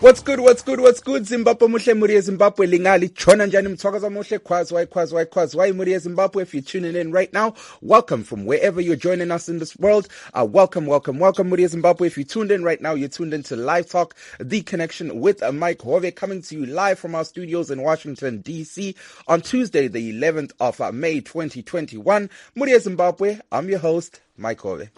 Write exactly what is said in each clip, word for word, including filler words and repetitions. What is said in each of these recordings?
What's good, what's good, what's good? Zimbabwe muhle muri Zimbabwe lingali chona njani mthokoza muhle khwazwa khwazwa khwazwa muri Zimbabwe. If you're tuning in right now, welcome from wherever you're joining us in this world. Uh, welcome, welcome, welcome muri Zimbabwe. If you tuned in right now, you're tuned into Live Talk, The Connection with uh, Mike Hove, coming to you live from our studios in Washington, D C on Tuesday, the eleventh of uh, May, twenty twenty-one. Muri Zimbabwe, I'm your host, Mike Hove.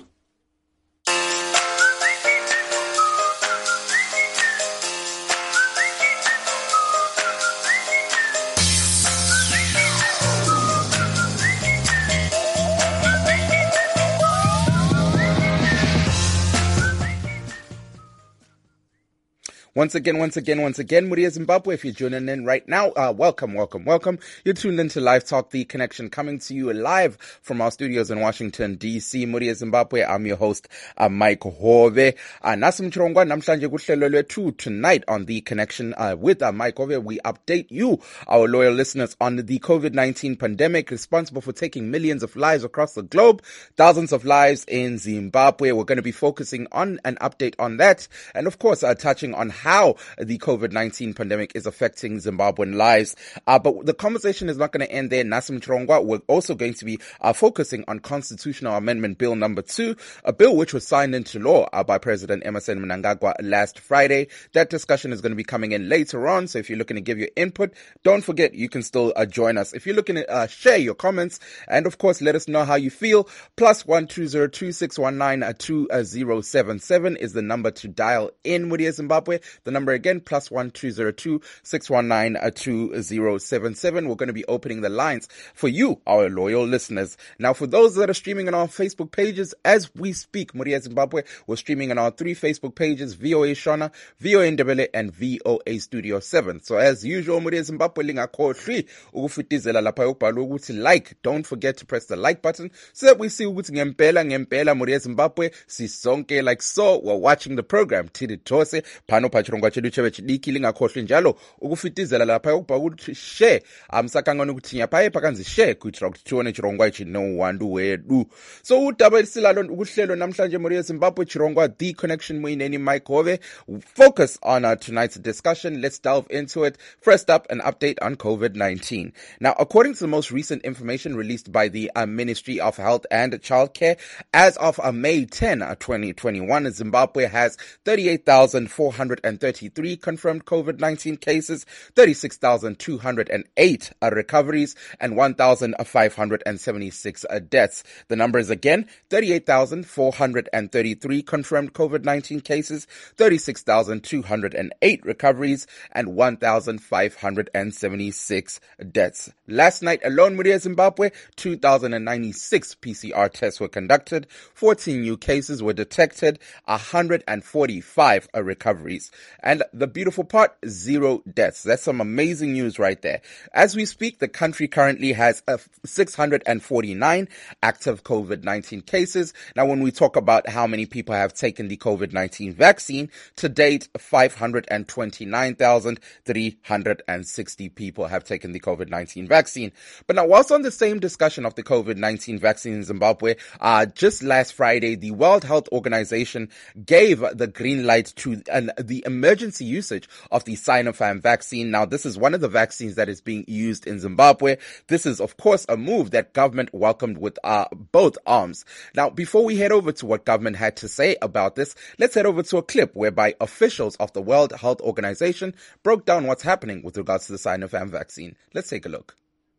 Once again, once again, once again, Muri Zimbabwe, if you're tuning in right now, uh, welcome, welcome, welcome. You're tuned into Live Talk, The Connection, coming to you live from our studios in Washington, D C. Muri Zimbabwe, I'm your host, uh, Mike Hove. Uh, Nasim Chirongwa, namhlanje kuhlelo lwethu tonight on The Connection, uh, with uh, Mike Hove. We update you, our loyal listeners, on the covid nineteen pandemic responsible for taking millions of lives across the globe, thousands of lives in Zimbabwe. We're going to be focusing on an update on that. And of course, uh, touching on how how the covid nineteen pandemic is affecting Zimbabwean lives. Uh, but the conversation is not going to end there. Nasim Chirongwa, we're also going to be uh, focusing on Constitutional Amendment Bill number two, a bill which was signed into law uh, by President Emmerson Mnangagwa last Friday. That discussion is going to be coming in later on. So if you're looking to give your input, don't forget you can still uh, join us. If you're looking to uh, share your comments and of course let us know how you feel, plus one two zero two six one nine two zero seven seven is the number to dial in with Zimbabwe. The number again, plus one two zero two six one nine two zero seven seven. We're going to be opening the lines for you, our loyal listeners. Now, for those that are streaming on our Facebook pages, as we speak, Muri Zimbabwe, we're streaming on our three Facebook pages, V O A Shona, V O A Ndebele, and V O A Studio seven. So as usual, Muri Zimbabwe, lingakhohlwi ukufitizela lapha yokubhala ukuthi like. Don't forget to press the like button so that we see ukuthi ngempela ngempela Muri Zimbabwe sisonke like so. We're watching the program. Tidi Tose, Pano Pachirongwa chedu chebe chidiki lingakhohlwi njalo ukufitizela lapha yokubhala ukuthi share amsakangana ukuthi nyapha phakanzi share kuitra ukuthi tuone chirongwa ichi no wandu wedu. So udaba silalo ukuhlelo namhlanje Muri Zimbabwe Chirongwa The Connection mwineni Mike Hove. Focus on uh, tonight's discussion. Let's delve into it. First up, an update on covid nineteen. Now, according to the most recent information released by the uh, Ministry of Health and Childcare, as of uh, May tenth, twenty twenty-one, Zimbabwe has thirty-eight thousand four hundred thirty-three confirmed covid nineteen cases, thirty-six thousand two hundred eight uh, recoveries, and one thousand five hundred seventy-six uh, deaths. The numbers again, thirty-eight thousand four hundred thirty-three confirmed covid nineteen cases, thirty-six thousand two hundred eight recoveries, and one thousand five hundred seventy-six deaths. Last night alone, Muri Zimbabwe, two thousand ninety-six P C R tests were conducted, fourteen new cases were detected, one hundred forty-five uh, recoveries. And the beautiful part, zero deaths. That's some amazing news right there. As we speak, the country currently has uh, six hundred forty-nine active covid nineteen cases. Now, when we talk about how many people have taken the covid nineteen vaccine, to date, five hundred twenty-nine thousand three hundred sixty people have taken the covid nineteen vaccine. But now, whilst on the same discussion of the covid nineteen vaccine in Zimbabwe, uh, just last Friday, the World Health Organization gave the green light to uh, the emergency usage of the Sinopharm vaccine. Now, this is one of the vaccines that is being used in Zimbabwe. This is, of course, a move that government welcomed with uh, both arms. Now, before we head over to what government had to say about this, let's head over to a clip whereby officials of the World Health Organization broke down what's happening with regards to the Sinopharm vaccine. Let's take a look.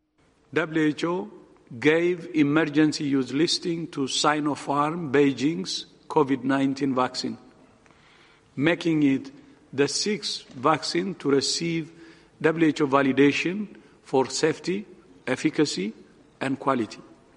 W H O gave emergency use listing to Sinopharm Beijing's covid nineteen vaccine, making it the sixth vaccine to receive W H O validation for safety, efficacy, and quality.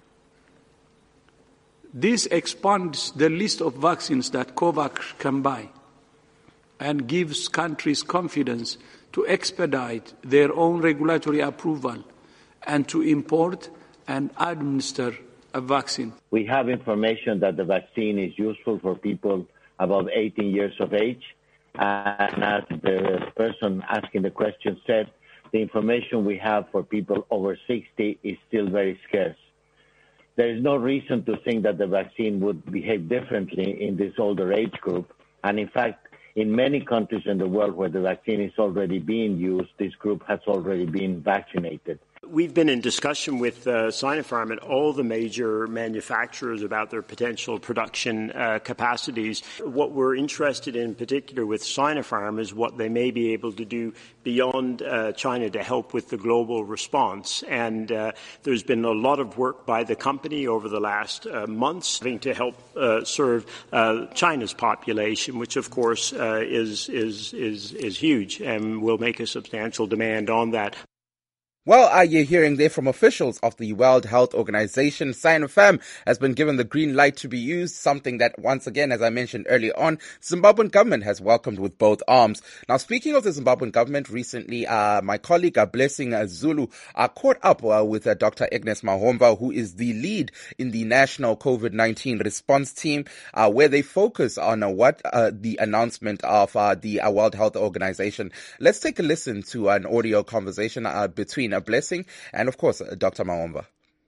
This expands the list of vaccines that COVAX can buy and gives countries confidence to expedite their own regulatory approval and to import and administer a vaccine. We have information that the vaccine is useful for people above eighteen years of age. And as the person asking the question said, the information we have for people over sixty is still very scarce. There is no reason to think that the vaccine would behave differently in this older age group. And in fact, in many countries in the world where the vaccine is already being used, this group has already been vaccinated. We've been in discussion with uh, Sinopharm and all the major manufacturers about their potential production uh, capacities. What we're interested in particular with Sinopharm is what they may be able to do beyond uh, China to help with the global response. And uh, there's been a lot of work by the company over the last uh, months to help uh, serve uh, China's population, which of course uh, is, is, is, is huge and will make a substantial demand on that. Well, uh, you're hearing there from officials of the World Health Organization. Sinopharm has been given the green light to be used, something that, once again, as I mentioned earlier on, Zimbabwean government has welcomed with both arms. Now, speaking of the Zimbabwean government, recently, uh, my colleague, uh, Blessing uh, Zulu, uh, caught up uh, with uh, Doctor Agnes Mahomva, who is the lead in the National COVID nineteen Response Team, uh, where they focus on uh, what uh, the announcement of uh, the uh, World Health Organization. Let's take a listen to an audio conversation uh, between a Blessing and, of course, uh, Doctor Mahomva.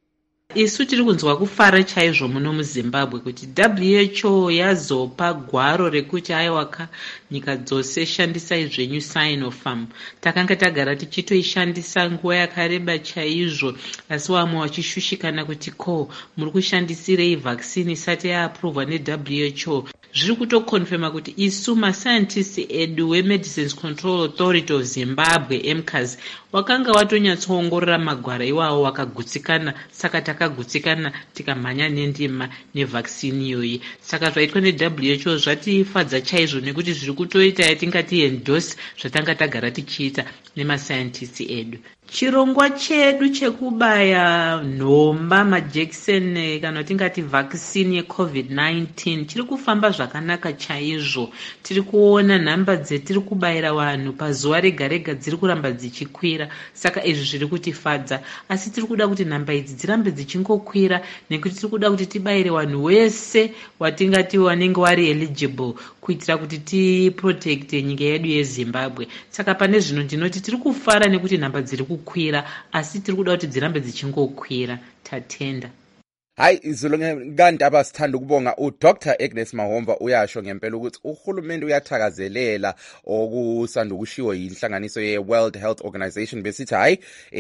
Isu tiri kunzwa kufara chaizvo muno muZimbabwe kuti W H O yazopa gwaro rekuti aiwaka nyika dzose shandisai zvenyu Sinopharm. Takanga tagara tichitoishandisa nguva yakareba chaizvo, asi vamwe vachishushikana kuti ko muri kushandisirei vaccine isati yaaprovwa neW H O. Zviri kutokonfirma kuti isu mascientists edu weMedicines Control Authority of Zimbabwe M C A S wakanga watonyatsoongorora magwara iwawo wakagutsikana, saka takagutsikana tikamhanya nendima nevaccine iyoyi. Saka zvaitwa neW H O zvatifadza chaizvo nekuti zviri kutoita yatingati endorse zvatanga tagara tichiita nemascientists edu. Chirongwa chedu chekubaya nhomba majekiseni kana tingati vaccine yeCovid nineteen chiri kufamba zvakanaka chaizvo. Tiri kuona nhamba dzetiri kubayira vanhu pazuva rega rega dziri kuramba dzichikwira, saka izvi zviri kutifadza. Asi tiri kuda kuti nhamba idzi dzirambe dzichingokwira nekuti tiri kuda kuti tibayire vanhu wese watingati wanenge wari eligible kuitira kuti tiprotecte nyika yedu yeZimbabwe. Saka pane zvino ndinoti tiri kufara nekuti nhamba dziri kukwira, asi tiri kuda kuti dzirambe dzichingokwira. Tatenda. Hayi izolonganti abasithanda ukubonga uDoctor Agnes Mahomva uyasho ngempela ukuthi uhulumende uyathakazelela okusanda ukushiwo yinhlanganiso ye-World Health Organization besithi hayi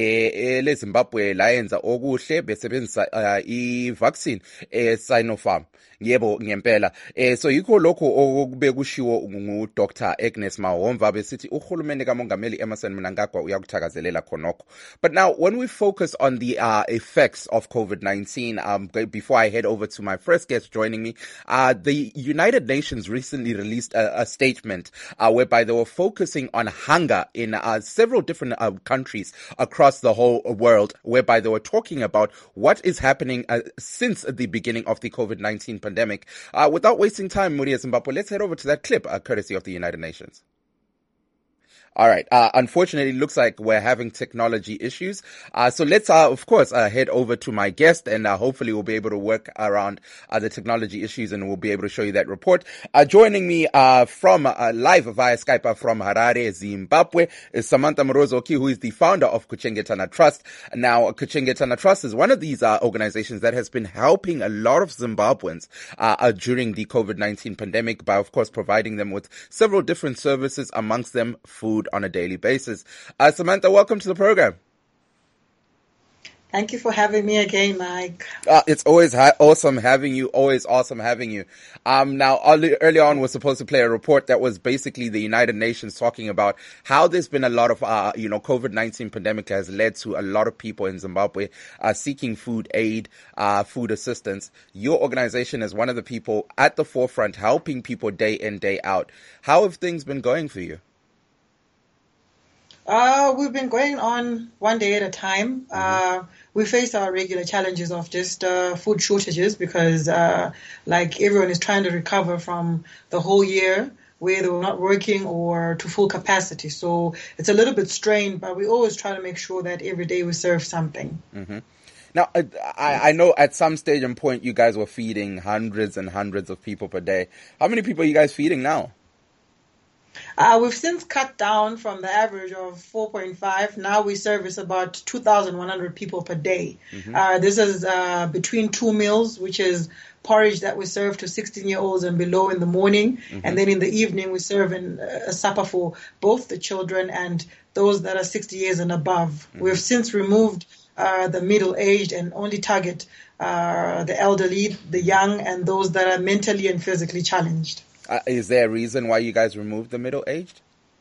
eh leZimbabwe layenza okuhle besebenzisa uh, i-vaccine e-Sinopharm. Yebo ngempela eh so yikho lokho okube kushiwo nguDoctor Agnes Mahomva besithi uhulumende kaMongameli Emmerson Mnangagwa uyakuthakazelela khonokho. But now when we focus on the uh, effects of COVID nineteen, um before I head over to my first guest joining me, uh, the United Nations recently released a, a statement uh, whereby they were focusing on hunger in uh, several different uh, countries across the whole world, whereby they were talking about what is happening uh, since the beginning of the COVID nineteen pandemic. Uh, without wasting time, Muria Zimbabwe, let's head over to that clip, uh, courtesy of the United Nations. All right. Uh, unfortunately, it looks like we're having technology issues. Uh, so let's, uh, of course, uh, head over to my guest and, uh, hopefully we'll be able to work around, uh, the technology issues and we'll be able to show you that report. Uh, joining me, uh, from, uh, live via Skype uh, from Harare, Zimbabwe is Samantha Morozoki, who is the founder of Kuchengetana Trust. Now, Kuchengetana Trust is one of these, uh, organizations that has been helping a lot of Zimbabweans, uh, uh during the COVID nineteen pandemic by, of course, providing them with several different services, amongst them food on a daily basis. Uh, Samantha, welcome to the program. Thank you for having me again, Mike. Uh, it's always ha- awesome having you. Always awesome having you. Um, now, early, early on, we're supposed to play a report that was basically the United Nations talking about how there's been a lot of, uh, you know, COVID nineteen pandemic has led to a lot of people in Zimbabwe uh, seeking food aid, uh, food assistance. Your organization is one of the people at the forefront helping people day in, day out. How have things been going for you? Uh, we've been going on one day at a time. Mm-hmm. Uh, we face our regular challenges of just uh, food shortages because, uh, like everyone is trying to recover from the whole year where they were not working or to full capacity. So it's a little bit strained, but we always try to make sure that every day we serve something. Mm-hmm. Now, I, I know at some stage and point you guys were feeding hundreds and hundreds of people per day. How many people are you guys feeding now? Uh, we've since cut down from the average of four point five. Now we service about two thousand one hundred people per day. Mm-hmm. Uh, this is uh, between two meals, which is porridge that we serve to sixteen-year-olds and below in the morning. Mm-hmm. And then in the evening, we serve in a supper for both the children and those that are sixty years and above. Mm-hmm. We've since removed uh, the middle-aged and only target uh, the elderly, the young, and those that are mentally and physically challenged. Uh, is there a reason why you guys removed the middle-aged?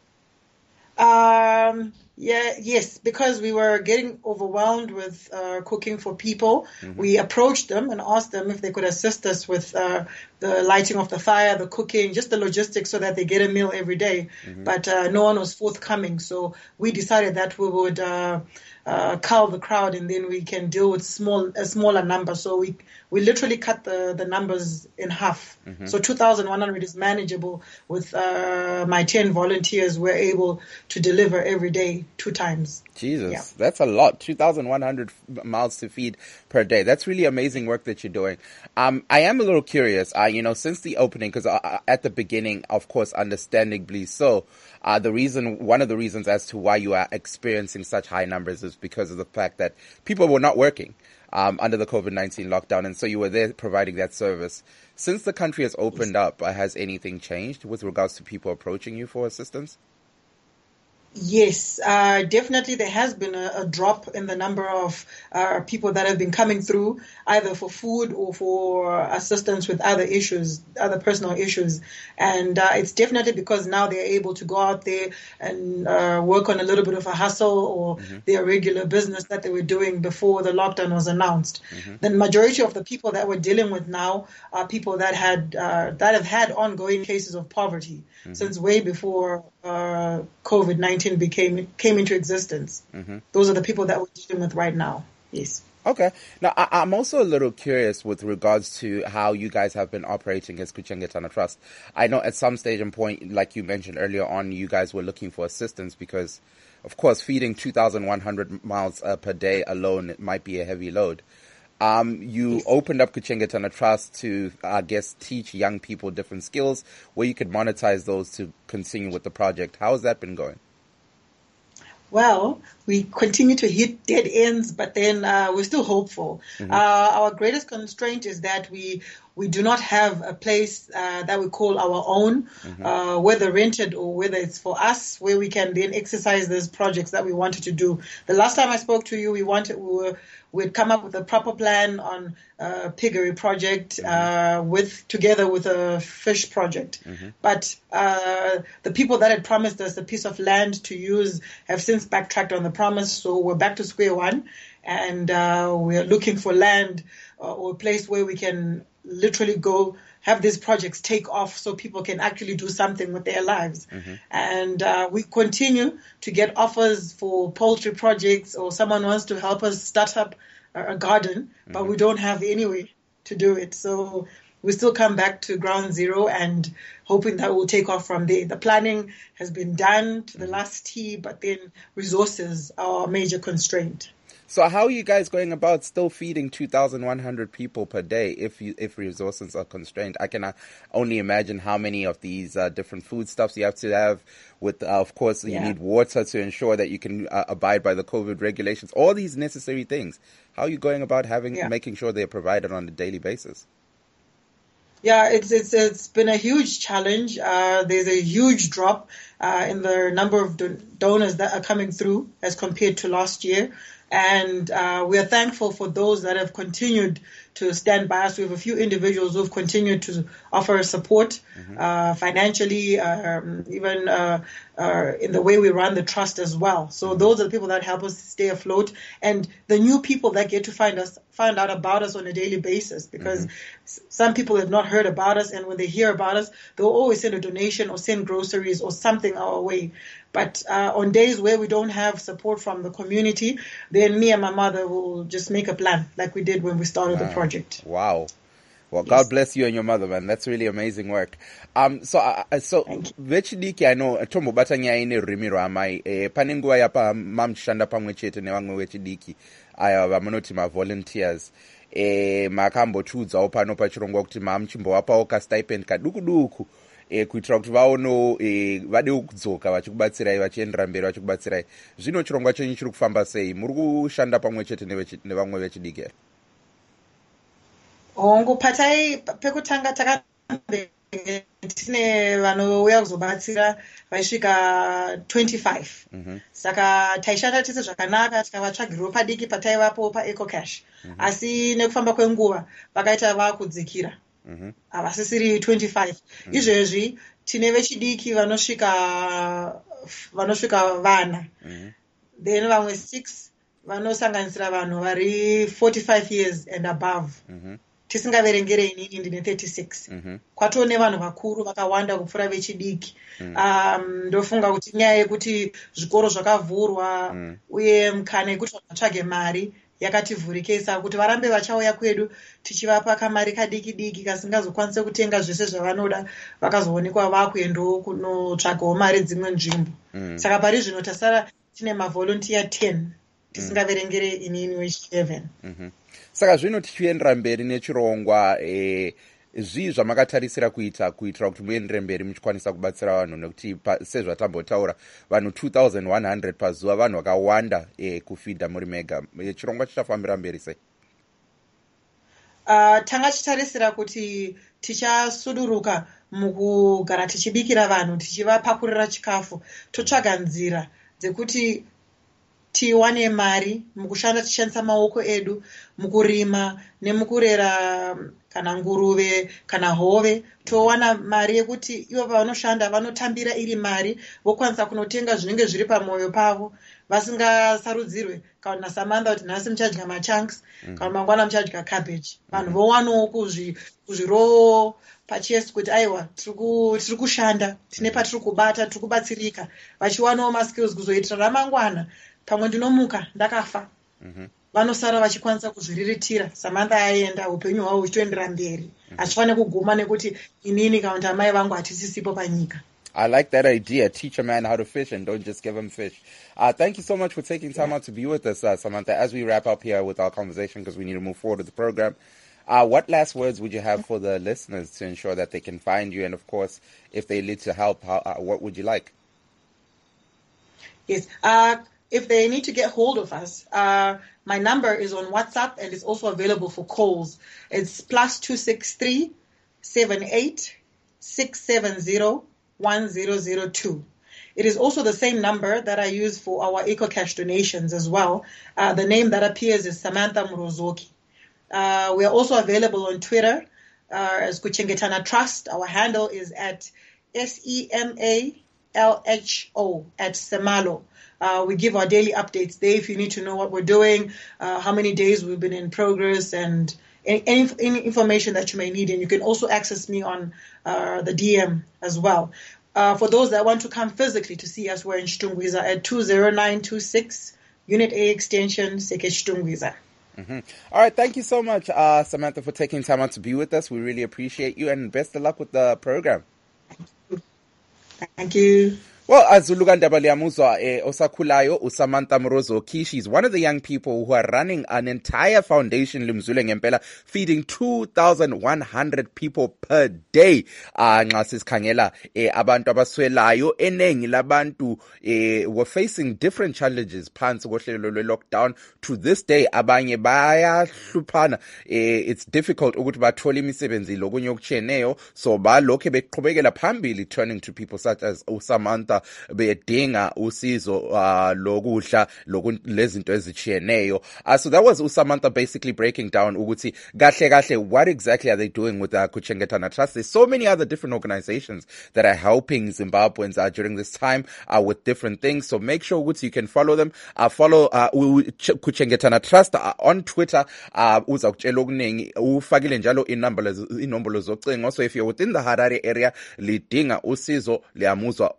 Um, yeah, yes, because we were getting overwhelmed with uh, cooking for people. Mm-hmm. We approached them and asked them if they could assist us with uh, the lighting of the fire, the cooking, just the logistics so that they get a meal every day. Mm-hmm. But uh, no one was forthcoming. So we decided that we would uh, uh, cull the crowd and then we can deal with small a smaller number. So we we literally cut the, the numbers in half. Mm-hmm. So two thousand one hundred is manageable. With uh, my ten volunteers, we're able to deliver every day two times. Jesus, yeah. That's a lot. two thousand one hundred mouths to feed per day. That's really amazing work that you're doing. Um, I am a little curious, uh, you know, since the opening, because uh, at the beginning, of course, understandably so, uh, the reason, one of the reasons as to why you are experiencing such high numbers is because of the fact that people were not working um, under the COVID nineteen lockdown. And so you were there providing that service. Since the country has opened up, uh, has anything changed with regards to people approaching you for assistance? Yes, uh, definitely there has been a, a drop in the number of uh, people that have been coming through either for food or for assistance with other issues, other personal issues. And uh, it's definitely because now they're able to go out there and uh, work on a little bit of a hustle or mm-hmm. their regular business that they were doing before the lockdown was announced. Mm-hmm. The majority of the people that we're dealing with now are people that had uh, that have had ongoing cases of poverty mm-hmm. since way before uh, COVID nineteen became came into existence. Mm-hmm. Those are the people that we're dealing with right now. Yes. Okay. Now, I, I'm also a little curious with regards to how you guys have been operating as Kuchengetana Trust. I know at some stage and point, like you mentioned earlier on, you guys were looking for assistance because, of course, feeding two thousand one hundred miles uh, per day alone it might be a heavy load. Um, you yes. opened up Kuchengetana Trust to, I guess, teach young people different skills where you could monetize those to continue with the project. How has that been going? Well, we continue to hit dead ends, but then uh, we're still hopeful. Mm-hmm. Uh, our greatest constraint is that we we do not have a place uh, that we call our own, mm-hmm. uh, whether rented or whether it's for us, where we can then exercise those projects that we wanted to do. The last time I spoke to you, we wanted we were we'd come up with a proper plan on a piggery project mm-hmm. uh, with together with a fish project. Mm-hmm. But uh, the people that had promised us a piece of land to use have since backtracked on the promise, so we're back to square one, and uh, we're looking for land uh, or a place where we can literally go have these projects take off so people can actually do something with their lives. Mm-hmm. And uh, we continue to get offers for poultry projects, or someone wants to help us start up a garden, mm-hmm. but we don't have any way to do it. So we still come back to ground zero and hoping that we'll take off from there. The planning has been done to the last T, but then resources are a major constraint. So how are you guys going about still feeding two thousand one hundred people per day if you, if resources are constrained? I can uh, only imagine how many of these uh, different foodstuffs you have to have with, uh, of course, you yeah. need water to ensure that you can uh, abide by the COVID regulations, all these necessary things. How are you going about having yeah. making sure they're provided on a daily basis? Yeah, it's it's it's been a huge challenge. Uh, there's a huge drop uh, in the number of do- donors that are coming through as compared to last year. And uh, we are thankful for those that have continued to stand by us. We have a few individuals who have continued to offer support mm-hmm. uh, financially, um, even uh, uh, in the way we run the trust as well. So mm-hmm. those are the people that help us stay afloat, and the new people that get to find us, find out about us on a daily basis, because mm-hmm. some people have not heard about us, and when they hear about us, they'll always send a donation or send groceries or something our way. But uh, on days where we don't have support from the community, then me and my mother will just make a plan like we did when we started wow. the project. Wow. Well, yes. God bless you and your mother, man. That's really amazing work. Um, so, uh, so, vechidiki, I know, tombo batanya ine rimiro amai, eh, panenguwa yapa mam shanda pamwe chete ne wangu vechidiki, aya vamonoti ma volunteers, eh, makambo chudza opano pachirongwa kuti mam chimbo wapa oka stipend kaduku duku, eh, kuitira kuti vaono eh, vade kudzoka vachikubatsirai vachiendera mberi vachikubatsirai. Zvino chirongwa chenyu chiri kufamba sei? Muri kushanda pamwe chete nevamwe vechidiki here? Hongu patai pekutanga takambe tine vanouya kuzobatsira vaisvika twenty-five. Mm-hmm. Saka taishanda tese zvakanaka tikavatsvagirawo padiki pataivapo paEcocash. Mm-hmm. Asi nekufamba kwenguva vakaita vakudzikira. Mm-hmm. Havasisiri twenty-five. Mm-hmm. Izvezvi tine vechidiki vanosvika vanosvika vana. Mm-hmm. Then vamwe six vanosanganisira vanhu vari forty-five years and above. Mm-hmm. Tisingaverengere inini ndine thirty-six. Mm-hmm. Kwatoo nevanhu vakuru vakawanda kupfuura vechidiki. Mm. Um, ndofunga kuti nyaya yekuti zvikoro zvakavhurwa mm. uye mukana yekuti vatsvage mari yakativhurikisa kuti varambe vachauya kwedu tichivapa kamari kadiki diki kasingazokwanise kutenga zvese zvavanoda vakazoonekwa vakuendawo kunotsvagawo mari dzimwe nzvimbo. Mm. Saka pari zvino tasara tine mavolunteer ten tisingaverengere inini wechiseven. Mm-hmm. Saka zvino tichiendera mberi nechirongwa eh, zvii zvamakatarisira kuita kuitira kuti muendere mberi muchikwanisa kubatsira vanhu, nekuti sezvatambotaura vanhu two thousand one hundred pazuva, vanhu vakawanda eh, kufidha muri mega. Chirongwa chichafambira mberi sei? Uh, tanga chitarisira kuti tichasuduruka mukugara tichibikira vanhu, tichivapakurira chikafu, totsvaga nzira dzekuti tiwane mari mukushanda tichishandisa maoko edu mukurima nemukurera kana nguruve kana hove. Towana mari yekuti ivo pavanoshanda vanotambira iri mari, vokwanisa kunotenga zvinenge zviri pamwoyo pavo vasingasarudzirwe. Kana Samantha kuti nhasi muchadya machunks, mm. kana mangwana muchadya cabbage. Vanhu mm. vowanawo kuzvirowo pachesi kuti aiwa tiri kushanda, tine patiri kubata, tiri kubatsirika, vachiwanawo maskills kuzoitira ramangwana pamwe ndinomuka ndakafa. Mm-hmm. Vanosara vachikwanisa kuzviriritira. Samantha aenda upenyu hwavo huchitoendera mberi. Hachifanire kuguma nekuti inini kana kuti amai vangu hatisisipo panyika. I like that idea. Teach a man how to fish and don't just give him fish. Uh, thank you so much for taking time yeah. out to be with us, uh, Samantha. As we wrap up here with our conversation, because we need to move forward with the program, uh, what last words would you have for the listeners to ensure that they can find you? And of course, if they need to help, how, uh, what would you like? Yes. Uh, if they need to get hold of us, uh, my number is on WhatsApp and it's also available for calls. It's plus two six three seven eight six seven zero one zero zero two. It is also the same number that I use for our Ecocash donations as well. Uh, the name that appears is Samantha Murozoki. Uh, we are also available on Twitter uh, as Kuchengetana Trust. Our handle is at S E M A L H O, at Semalo. Uh, we give our daily updates there if you need to know what we're doing, uh, how many days we've been in progress, and any, any, any information that you may need. And you can also access me on uh, the D M as well. Uh, for those that want to come physically to see us, we're in Shtungwiza at two zero nine two six, Unit A Extension, Seke Shtungwiza. Mm-hmm. All right, thank you so much, uh, Samantha, for taking time out to be with us. We really appreciate you, and best of luck with the program. Thank you. Thank you. Well, Azuluka Ndaba liyamuzwa eh, osakhulayo uSamantha Murozoki. She's one of the young people who are running an entire foundation, Limzule Ngempela, feeding two thousand one hundred people per day. Ah, nxa sisikhangela eh, abantu abaswelayo, enengi labantu eh, were facing different challenges phansi kohlelo lwe-lockdown. To this day, abanye bayahluphana. Eh, it's difficult ukuthi bathole imisebenzi lokunye okutshiyeneyo, so balokhe beqhubekela phambili, turning to people such as uSamantha bedinga usizo uh, lokudla lezinto ezitshiyeneyo. Uh, so that was uSamantha basically breaking down ukuthi kahle kahle what exactly are they doing with the Kuchengetana Trust. There's so many other different organizations that are helping Zimbabweans uh, during this time uh, with different things. So make sure ukuthi you can follow them. Uh, follow uh, Kuchengetana Trust uh, on Twitter. Uh, uza kutshela okuningi, ufakile njalo inombolo zocingo. So if you're within the Harare area lidinga usizo liyamuzwa ukhona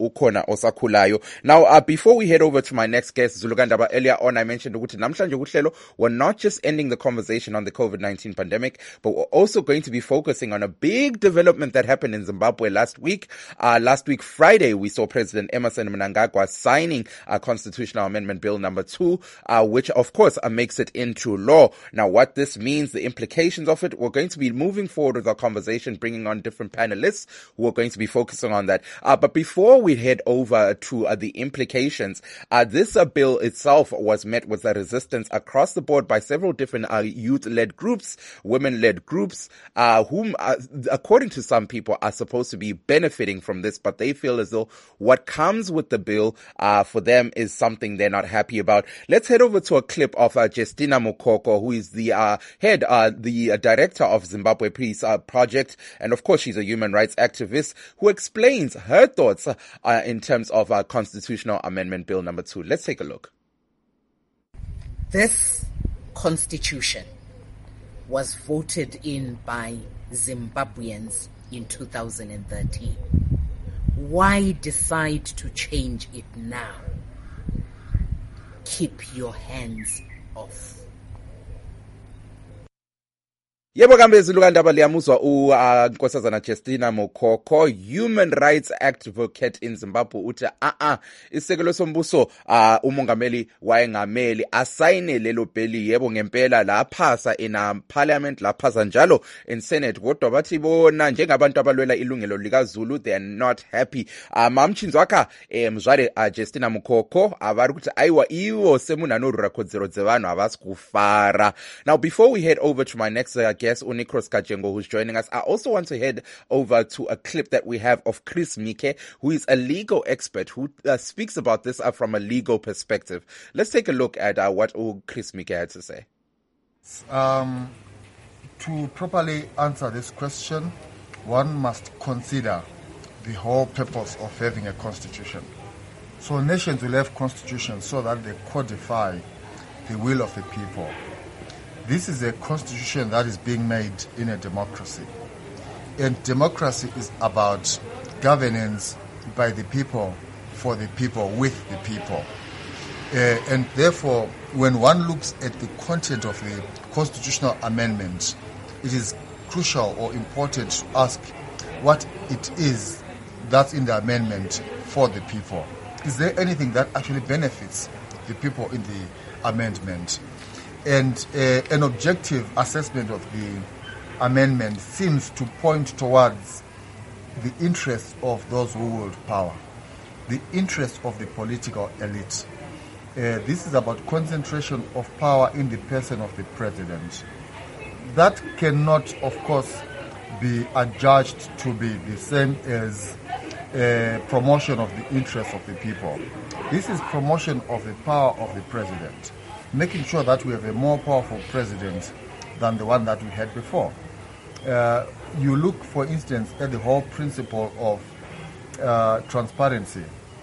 osakhulayo. Now, uh, before we head over to my next guest, Zulukandaba, earlier on I mentioned ukuthi namhlanje kuhlelo we're not just ending the conversation on the COVID nineteen pandemic, but we're also going to be focusing on a big development that happened in Zimbabwe last week. Uh, last week, Friday, we saw President Emmerson Mnangagwa signing a constitutional amendment bill number two, uh, which of course uh, makes it into law. Now, what this means, the implications of it, we're going to be moving forward with our conversation, bringing on different panelists who are going to be focusing on that. Uh, but before we head over to uh, the implications, uh, this uh, bill itself was met with a resistance across the board by several different uh, youth-led groups, women-led groups, uh, whom, uh, according to some people, are supposed to be benefiting from this, but they feel as though what comes with the bill uh, for them is something they're not happy about. Let's head over to a clip of uh, Justina Mukoko, who is the uh, head, uh, the uh, director of Zimbabwe Peace uh, Project, and of course she's a human rights activist, who explains her thoughts uh, in terms of uh, Constitutional Amendment Bill number two. Let's take a look. This constitution was voted in by Zimbabweans in two thousand thirteen. Why decide to change it now? Keep your hands off. Yebo kambe Zulukandaba liyamuzwa u uh, Nkosazana Justina Mukoko, human rights advocate in Zimbabwe, uthi a a isekelo sombuso uh, umongameli wayengameli asayine lelo beli yebo ngempela laphasa in um, parliament, laphasa njalo in senate, kodwa bathi bona njengabantu abalwela ilungelo likaZulu they are not happy. uh, mamchinzwaka eh, mzware uh, Justina Mukoko avari kuti aiwa iwo semunanoro kodzero dzevanhu avasikufara. Now, before we head over to my next uh, guest, Unikros Kajengo, who's joining us, I also want to head over to a clip that we have of Chris Mike, who is a legal expert who uh, speaks about this uh, from a legal perspective. Let's take a look at uh, what uh, Chris Mike had to say. Um, to properly answer this question, one must consider the whole purpose of having a constitution. So nations will have constitutions so that they codify the will of the people. This is a constitution that is being made in a democracy. And democracy is about governance by the people, for the people, with the people. Uh, and therefore, when one looks at the content of the constitutional amendment, it is crucial or important to ask what it is that's in the amendment for the people. Is there anything that actually benefits the people in the amendment? And uh, an objective assessment of the amendment seems to point towards the interests of those who hold power, the interests of the political elite. Uh, this is about concentration of power in the person of the president. That cannot, of course, be adjudged to be the same as uh, promotion of the interests of the people. This is promotion of the power of the president, making sure that we have a more powerful president than the one that we had before. Uh, you look, for instance, at the whole principle of uh, transparency.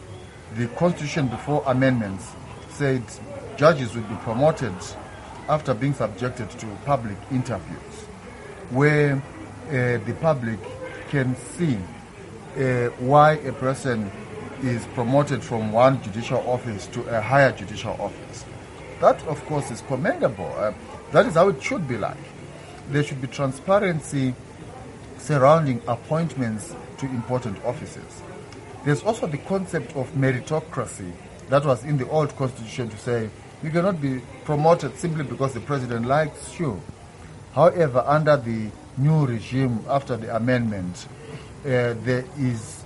The Constitution before amendments said judges would be promoted after being subjected to public interviews, where uh, the public can see uh, why a person is promoted from one judicial office to a higher judicial office. That, of course, is commendable. Uh, that is how it should be like. There should be transparency surrounding appointments to important offices. There's also the concept of meritocracy that was in the old constitution to say you cannot be promoted simply because the president likes you. However, under the new regime after the amendment, uh, there is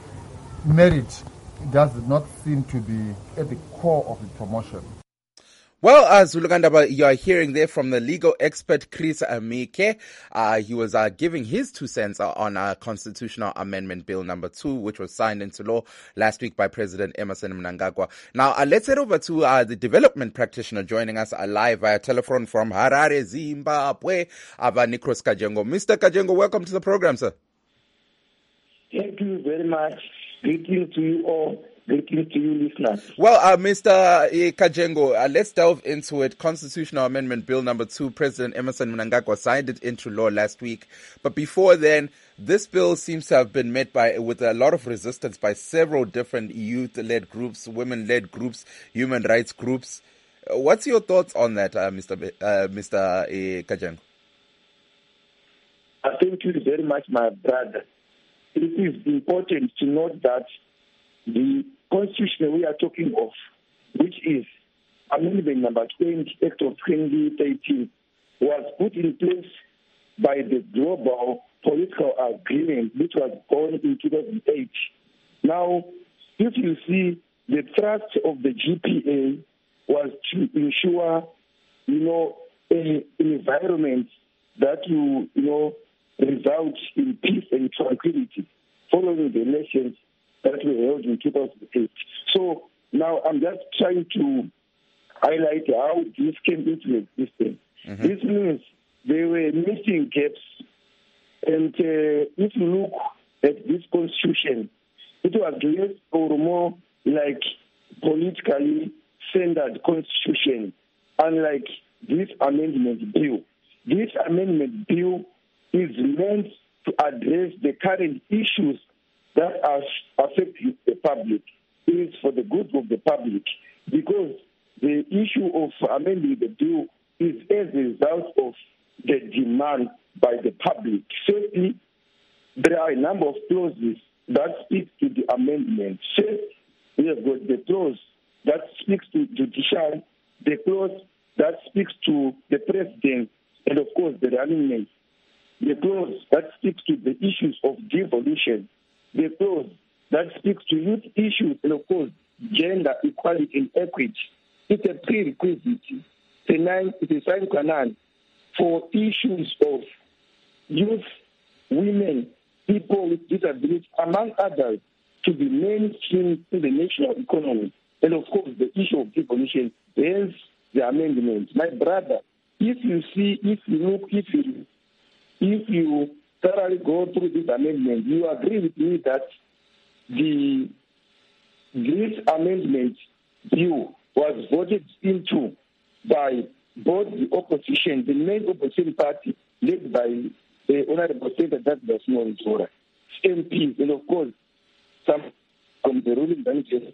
merit does not seem to be at the core of the promotion. Well, uh, Zulukandaba, you are hearing there from the legal expert Chris Mike. Uh, he was uh, giving his two cents on uh, Constitutional Amendment Bill number two, which was signed into law last week by President Emmerson Mnangagwa. Now, uh, let's head over to uh, the development practitioner joining us uh, live via telephone from Harare, Zimbabwe, Nikros Kajengo. Mister Kajengo, welcome to the program, sir. Thank you very much. Greetings to you all. Greetings to you, listeners. Well, uh, Mister Kajengo, uh, let's delve into it. Constitutional Amendment Bill number two, President Emmerson Mnangagwa signed it into law last week. But before then, this bill seems to have been met by with a lot of resistance by several different youth-led groups, women-led groups, human rights groups. What's your thoughts on that, uh, Mister B- uh, Mister Uh, Kajengo? Thank you very much, my brother. It is important to note that the constitution we are talking of, which is Amendment Number twenty, Act of twenty thirteen, was put in place by the Global Political Agreement, which was born in two thousand eight. Now, if you see, the thrust of the G P A was to ensure, you know, an environment that you, you know, result in peace and tranquility following the elections that were held in two thousand eight. So now I'm just trying to highlight how this came into existence. Mm-hmm. This means there were missing gaps. And uh, if you look at this constitution, it was less or more like politically centered constitution, unlike this amendment bill. This amendment bill is meant to address the current issues that are affecting the public. It is for the good of the public, because the issue of amending the bill is as a result of the demand by the public. Firstly, there are a number of clauses that speak to the amendment. First, we have got the clause that speaks to judiciary, the clause that speaks to the president, and of course the running mate. The clause that speaks to the issues of devolution, the clause that speaks to youth issues, and of course gender equality and equity. It's a prerequisite, it's a sine qua non for issues of youth, women, people with disabilities, among others, to be mainstreamed in the national economy. And of course, the issue of devolution, hence the amendment. My brother, if you see, if you look, if you, if you thoroughly go through this amendment, you agree with me that the this amendment bill was voted into by both the opposition, the main opposition party, led by the Honorable Senator Douglas Mwonzora, M Ps, and of course, some from the ruling branches.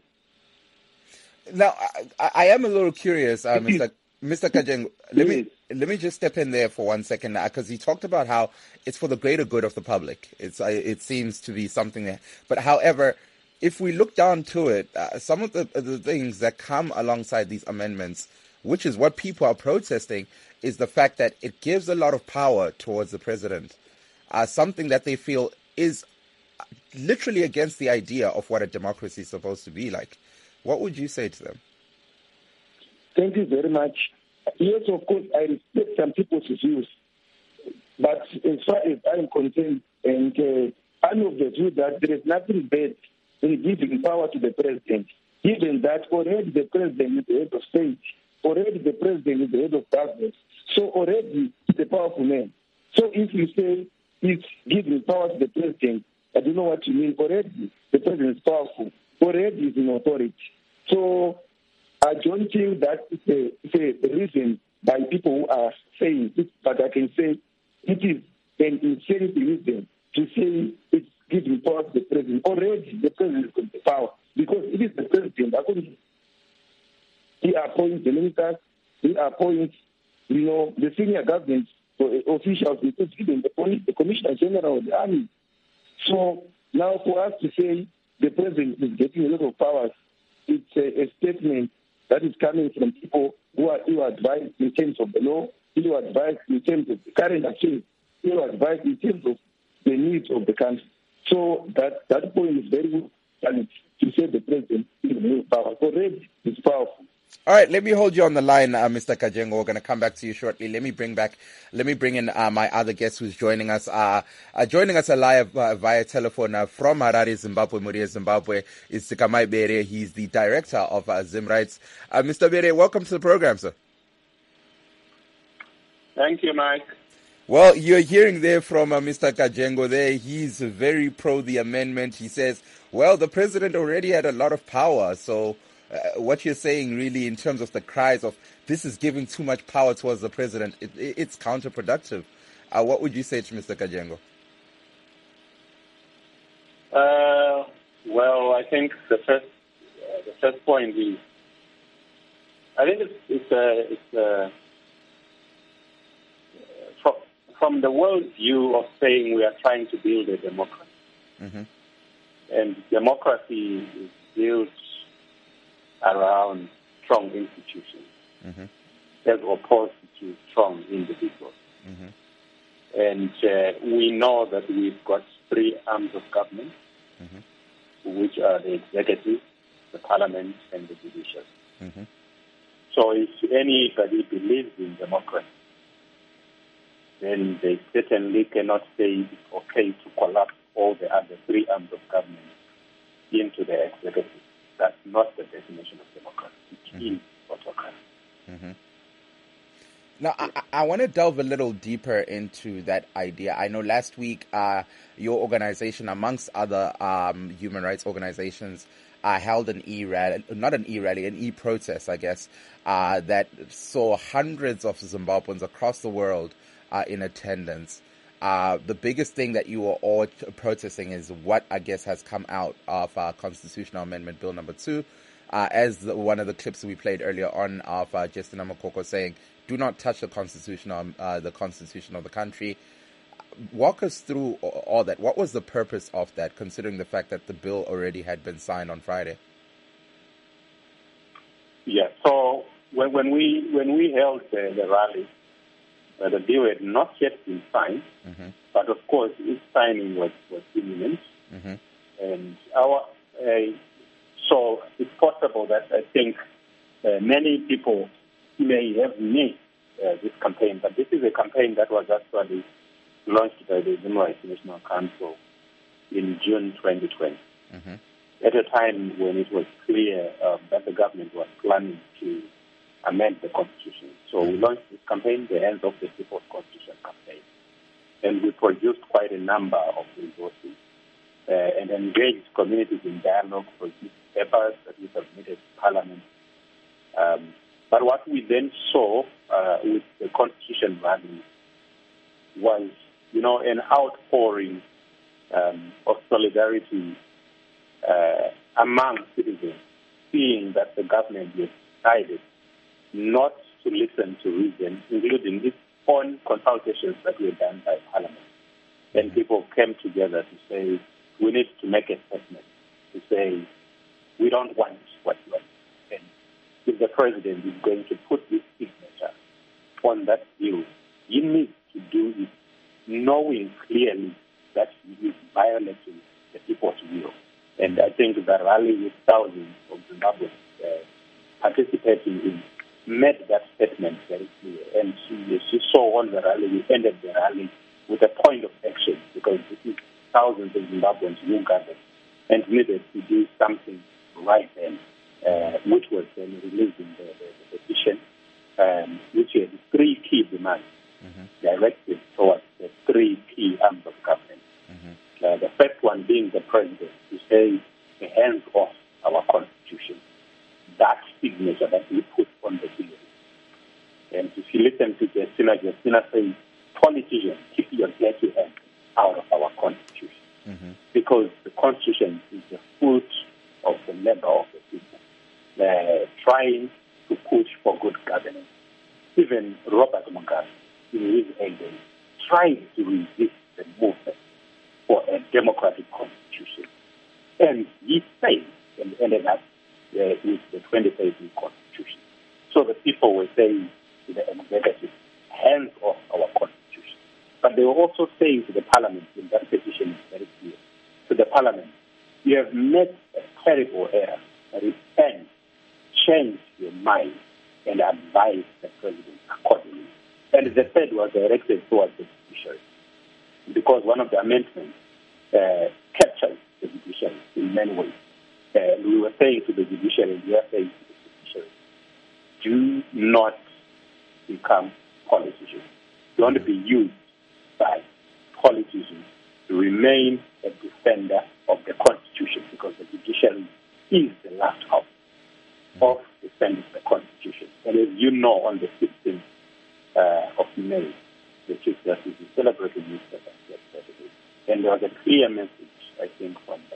Now, I, I am a little curious, uh, Mister Mister Kajengo. Let me let me just step in there for one second, because he talked about how it's for the greater good of the public. It's uh, it seems to be something that, but however, if we look down to it, uh, some of the, the things that come alongside these amendments, which is what people are protesting, is the fact that it gives a lot of power towards the president, uh, something that they feel is literally against the idea of what a democracy is supposed to be like. What would you say to them? Thank you very much. Yes, of course, I respect some people's views, but as far as I'm concerned, and uh, I'm of the view that there is nothing bad in giving power to the president, given that already the president is the head of state, already the president is the head of government, so already he's a powerful man. So if you say it's giving power to the president, I don't know what you mean. Already the president is powerful, already is in authority. So I don't think that it's a, it's a reason by people who are saying it, but I can say it is an insanity reason to say it's giving power to the president. Already the president has got the power, because it is the president. I couldn't, he appoints the ministers, he appoints, you know, the senior government officials, including even the police, the commissioner general of the army. So now for us to say the president is getting a lot of powers, it's a, a statement that is coming from people who are ill-advised in terms of the law, ill-advised in terms of the current affairs, ill-advised in terms of the needs of the country. So that, that point is very good to say the president is very powerful. Already is powerful. All right, let me hold you on the line, uh, Mister Kajengo. We're going to come back to you shortly. Let me bring back, let me bring in uh, my other guest who's joining us. Uh, uh, joining us live uh, via telephone uh, from Harare, Zimbabwe, Muria, Zimbabwe, is Sikamai Bere. He's the director of uh, Zim Rights. Uh, Mister Bere, welcome to the program, sir. Thank you, Mike. Well, you're hearing there from uh, Mister Kajengo there. He's very pro the amendment. He says, well, the president already had a lot of power, so Uh, what you're saying really in terms of the cries of this is giving too much power towards the president, it, it, it's counterproductive. Uh, what would you say to Mister Kajengo? Uh, well, I think the first uh, the first point is, I think it's it's a, it's a, from, from the world view of saying we are trying to build a democracy. Mm-hmm. And democracy is built around strong institutions, mm-hmm. as opposed to strong individuals. Mm-hmm. And uh, we know that we've got three arms of government, mm-hmm. which are the executive, the parliament, and the judiciary. Mm-hmm. So if anybody believes in democracy, then they certainly cannot say it's okay to collapse all the other three arms of government into the executive. That's not the definition of democracy. It mm-hmm. is autocracy. Mm-hmm. Now, I, I want to delve a little deeper into that idea. I know last week uh, your organization, amongst other um, human rights organizations, uh, held an e-rally, not an e-rally, an e-protest, I guess, uh, that saw hundreds of Zimbabweans across the world uh, in attendance. Uh, the biggest thing that you were all protesting is what, I guess, has come out of uh, Constitutional Amendment Bill number two, uh, as the, one of the clips we played earlier on of uh, Justina Makoko saying, do not touch the constitution, uh, the constitution of the country. Walk us through all that. What was the purpose of that, considering the fact that the bill already had been signed on Friday? Yeah, so when, when we when we held the, the rally, uh, the bill had not yet been signed, mm-hmm. but of course its signing was, was imminent. Mm-hmm. And our uh, so it's possible that I think uh, many people may have missed uh, this campaign, but this is a campaign that was actually launched by the Human Rights National Council in June twenty twenty, mm-hmm. at a time when it was clear um, that the government was planning to amend the Constitution. So mm-hmm. we launched this campaign, the Hands Off the People's Constitution campaign, and we produced quite a number of resources uh, and engaged communities in dialogue, produced papers that we submitted to Parliament. Um, but what we then saw uh, with the Constitution rally was, you know, an outpouring um, of solidarity uh, among citizens, seeing that the government has decided not to listen to reason, including its own consultations that were done by Parliament. And people came together to say, we need to make a statement, to say, we don't want what you want. And if the president is going to put his signature on that bill, he needs to do it knowing clearly that he is violating the people's will. And I think the rally with thousands of Zimbabweans uh, participating in made that statement very clear. And she, she saw on the rally, we ended the rally with a point of action, because this is thousands of Zimbabweans who gathered and needed to do something right then, uh, which was then releasing the, the, the petition, um, which had three key demands mm-hmm. directed towards the three key arms of government. Mm-hmm. Uh, the first one being the president, to say the hands off our constitution, that signature that we put on the bill. And if you listen to Justina, Justina says, politicians, keep your dirty hands out of our constitution. Mm-hmm. Because the constitution is the fruit of the labor of the people. They're trying to push for good governance. Even Robert Mugabe, in his heyday, tried to resist the movement for a democratic constitution. And he failed and ended up uh, with the twenty thirteen constitution. So the people were saying to the executive, hands off our constitution. But they were also saying to the parliament, in that petition is very clear, to the parliament, you have made a terrible error. Repent, change your mind, and advise the president accordingly. And the third was directed towards the judiciary, because one of the amendments uh, captures the judiciary in many ways. Uh, we were saying to the judiciary, we are saying to the judiciary, do not become politicians. Don't be used by politicians to remain a defender of the Constitution, because the judiciary is the last hope of defending the Constitution. And as you know, on the sixteenth uh, of May, the Chief Justice is celebrating his birthday. And there was a clear message, I think, from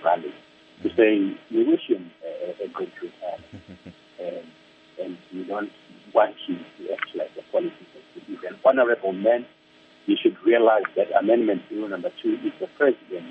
rally to say we wish him a, a good return, and, and we don't want him to act like a politician. He's an honorable man. You should realize that Amendment Bill number two is the president's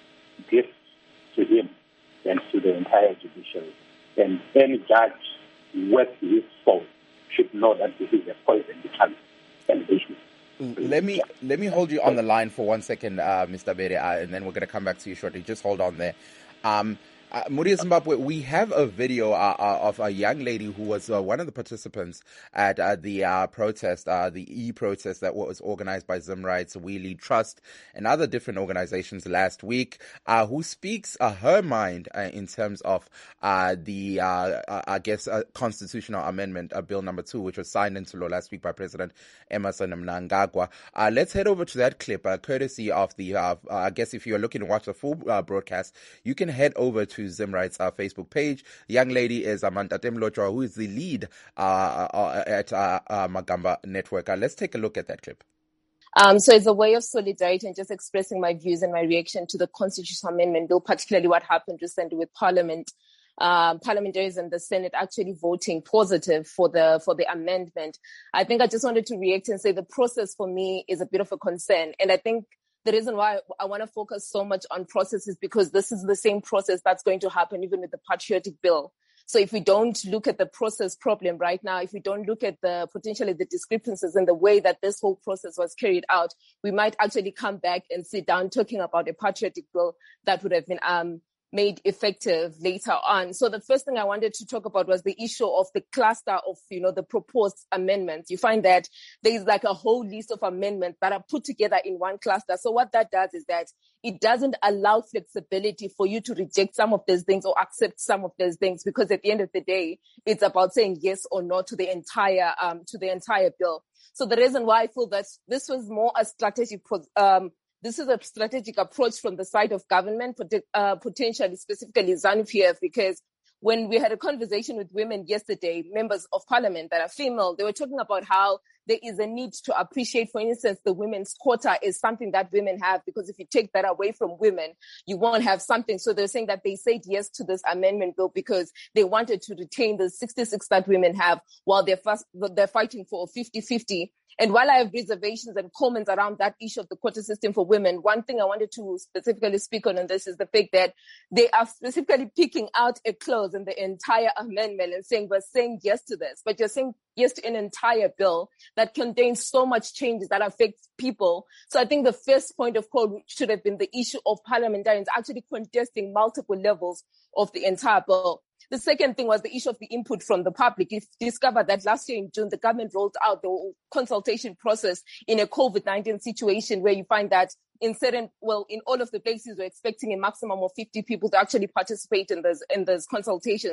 gift to him and to the entire judiciary. And any judge worth his salt should know that this is a poison becoming and issue. Let me let me hold you on the line for one second, uh, Mister Bere, uh, and then we're going to come back to you shortly. Just hold on there. Um, uh, Muri Zimbabwe, we have a video uh, uh, of a young lady who was uh, one of the participants at uh, the uh, protest, uh, the e-protest that was organized by Zim Rights, We Lead Trust, and other different organizations last week, uh, who speaks uh, her mind uh, in terms of uh, the, uh, uh, I guess, uh, constitutional amendment, uh, Bill number two, which was signed into law last week by President Emmerson Mnangagwa. Uh, let's head over to that clip, uh, courtesy of the, uh, uh, I guess if you're looking to watch the full uh, broadcast, you can head over to Zim Rights uh, Facebook page. The young lady is Amanda Temlochwa, who is the lead uh, uh, at uh, uh, Magamba Network. Uh, let's take a look at that clip. Um, so it's a way of solidarity and just expressing my views and my reaction to the Constitutional Amendment Bill, particularly what happened recently with Parliament. Um, parliamentarians and the Senate actually voting positive for the for the amendment. I think I just wanted to react and say the process for me is a bit of a concern. And I think the reason why I want to focus so much on process is because this is the same process that's going to happen even with the patriotic bill. So if we don't look at the process problem right now, if we don't look at the potentially the discrepancies in the way that this whole process was carried out, we might actually come back and sit down talking about a patriotic bill that would have been um made effective later on. So the first thing I wanted to talk about was the issue of the cluster of, you know, the proposed amendments. You find that there is like a whole list of amendments that are put together in one cluster. So what that does is that it doesn't allow flexibility for you to reject some of those things or accept some of those things, because at the end of the day, it's about saying yes or no to the entire, um, to the entire bill. So the reason why I feel that this was more a strategic, um, This is a strategic approach from the side of government, uh, potentially specifically ZANU-P F, because when we had a conversation with women yesterday, members of parliament that are female, they were talking about how there is a need to appreciate, for instance, the women's quota is something that women have, because if you take that away from women, you won't have something. So they're saying that they said yes to this amendment bill because they wanted to retain the sixty-six that women have while they're, fast, they're fighting for a fifty-fifty. And while I have reservations and comments around that issue of the quota system for women, one thing I wanted to specifically speak on, and this is the fact that they are specifically picking out a clause in the entire amendment and saying, we're saying yes to this, but you're saying yes to an entire bill that contains so much changes that affect people. So I think the first point of call should have been the issue of parliamentarians actually contesting multiple levels of the entire bill. The second thing was the issue of the input from the public. You've discovered that last year in June, the government rolled out the consultation process in a COVID nineteen situation where you find that in certain, well, in all of the places, we're expecting a maximum of fifty people to actually participate in this, in this consultation.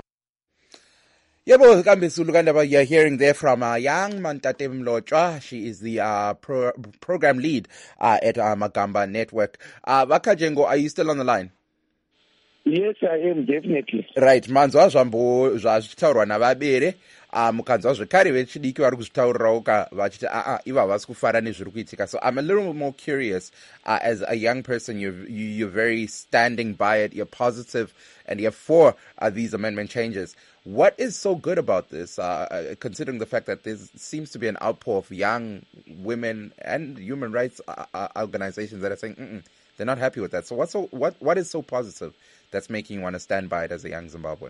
Yebo Kambisulu Kandaba, you're hearing there from uh, young Mantate Mlochwa. She is the uh, pro- program lead uh, at uh, Magamba Network. Uh, Vakajengo, are you still on the line? Yes, I am, definitely. Right, manzwa zvambo zvazvitaurwa navabere uh, mukanzwa zvekare vechidiki vari kuzvitaurirawo ka vachiti aa iva vasi kufara nezviri kuitika. So I'm a little more curious, uh, as a young person, you're, you, you're very standing by it, you're positive, and you're for uh, these amendment changes. What is so good about this, uh, considering the fact that there seems to be an outpour of young women and human rights uh, uh, organizations that are saying mm-mm, they're not happy with that. So what's so, what what is so positive that's making you want to stand by it as a young Zimbabwean?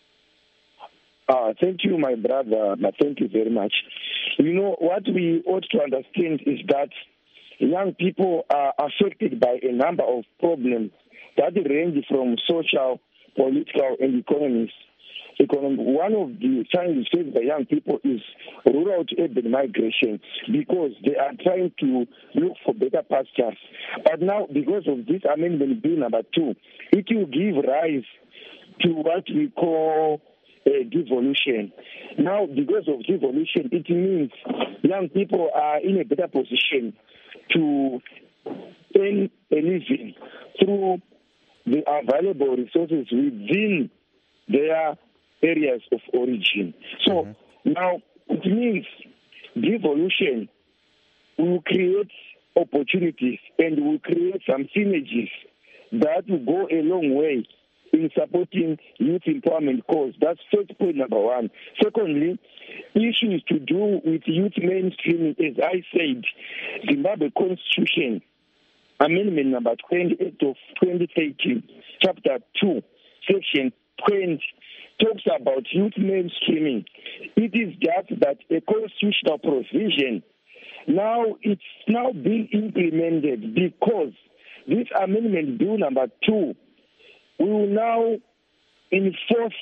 Uh, thank you, my brother. Thank you very much. You know, what we ought to understand is that young people are affected by a number of problems that range from social, political, and economics. One of the challenges faced by young people is rural to urban migration, because they are trying to look for better pastures. But now, because of this amendment bill number two, it will give rise to what we call a devolution. Now, because of devolution, it means young people are in a better position to earn a living through the available resources within their areas of origin. So mm-hmm. now it means devolution will create opportunities and will create some synergies that will go a long way in supporting youth empowerment cause. That's first point number one. Secondly, issues to do with youth mainstreaming, as I said, Zimbabwe Constitution, Amendment number twenty-eight of twenty thirteen, Chapter two, Section twenty, talks about youth mainstreaming. It is just that a constitutional provision. Now it's now being implemented because this Amendment Bill number two will now enforce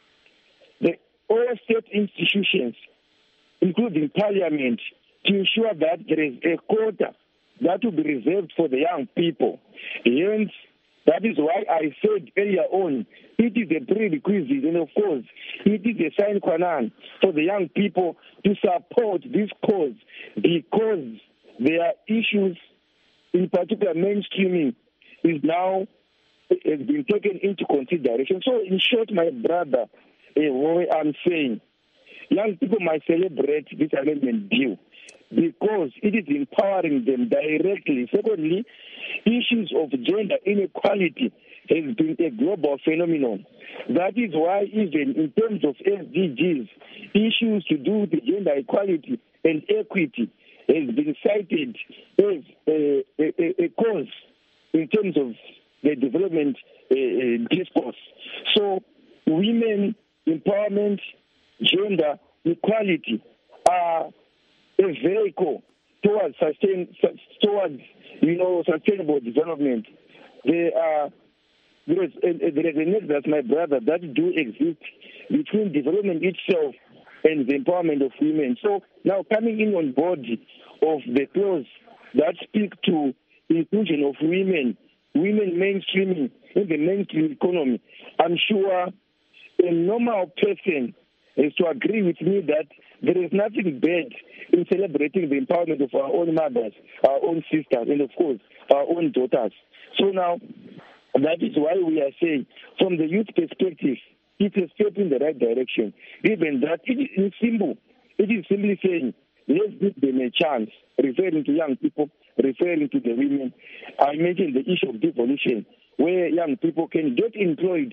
the all state institutions, including Parliament, to ensure that there is a quota that will be reserved for the young people. Hence, that is why I said earlier on, it is a prerequisite, and of course, it is a sine qua non for the young people to support this cause because there are issues, in particular mainstreaming, is now has been taken into consideration. So, in short, my brother, uh, what I'm saying, young people might celebrate this amendment bill because it is empowering them directly. Secondly, issues of gender inequality has been a global phenomenon. That is why even in terms of S D Gs, issues to do with gender equality and equity has been cited as a, a, a cause in terms of the development uh, discourse. So women empowerment, gender equality are a vehicle towards sustain, towards you know sustainable development. There are there is a, there is a nexus, my brother, that do exist between development itself and the empowerment of women. So now coming in on board of the clause that speak to inclusion of women, women mainstreaming in the mainstream economy, I'm sure a normal person is to agree with me that there is nothing bad in celebrating the empowerment of our own mothers, our own sisters, and of course, our own daughters. So now, that is why we are saying, from the youth perspective, it's a step in the right direction. Even that, it is simple. It is simply saying, let's give them a chance, referring to young people, referring to the women. I mentioned the issue of devolution, where young people can get employed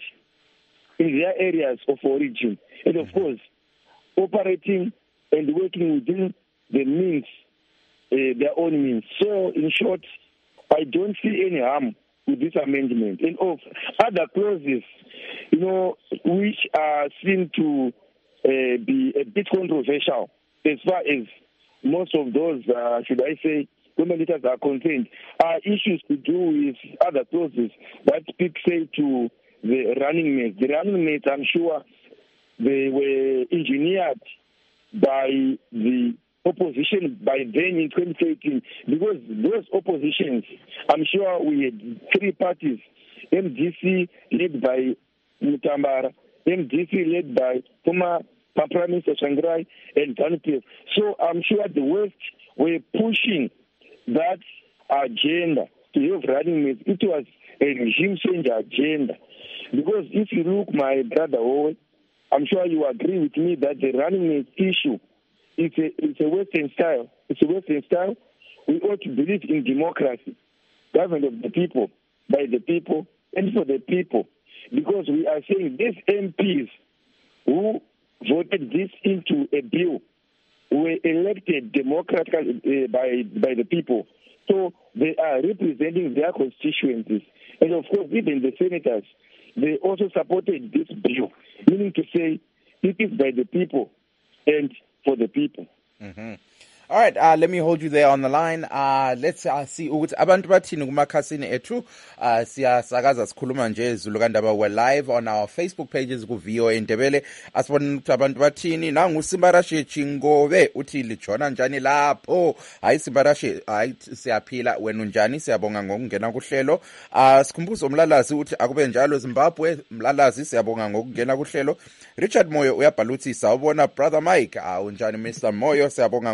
in their areas of origin, and of course, operating and working within the means, uh, their own means. So, in short, I don't see any harm with this amendment. And of other clauses, you know, which uh, seem to uh, be a bit controversial as far as most of those, uh, should I say, commentators are concerned, are issues to do with other clauses that speak, say, to the running mates. The running mates, I'm sure, they were engineered by the opposition by then in twenty thirteen, because those oppositions, I'm sure we had three parties, M D C led by Mutambara, M D C led by former Prime Minister Shangrai, and ZANU-P F. So I'm sure the West were pushing that agenda to have running mates. It was a regime change agenda. Because if you look, my brother Owen, I'm sure you agree with me that the running mate issue is a, it's a Western style. It's a Western style. We ought to believe in democracy, government of the people, by the people, and for the people. Because we are saying these M Ps who voted this into a bill were elected democratically uh, by, by the people. So they are representing their constituencies. And of course, even the senators, they also supported this bill, meaning to say it is by the people and for the people. Mm-hmm. All right, uh, let me hold you there on the line. Uh, let's uh, see ukuthi abantu bathini kumakhasini ethu. Uh, siyasakaza sikhuluma nje Zulu kaNdaba. We're live on our Facebook pages ku V O A Ndebele. Asibona ukuthi abantu bathini. Nangu Simbarashe Chingobe uthi lijona njani lapho. Hayi Simbarashe, hayi siyaphila wena unjani? Siyabonga ngokungena kuhlelo. Uh, sikhumbuzo umlalazi uthi akube njalo Zimbabwe. Mlalazi siyabonga ngokungena kuhlelo. Richard Moyo uyabhala uthi sawubona brother Mike. Ah uh, unjani Mister Moyo? Siyabonga ngokungena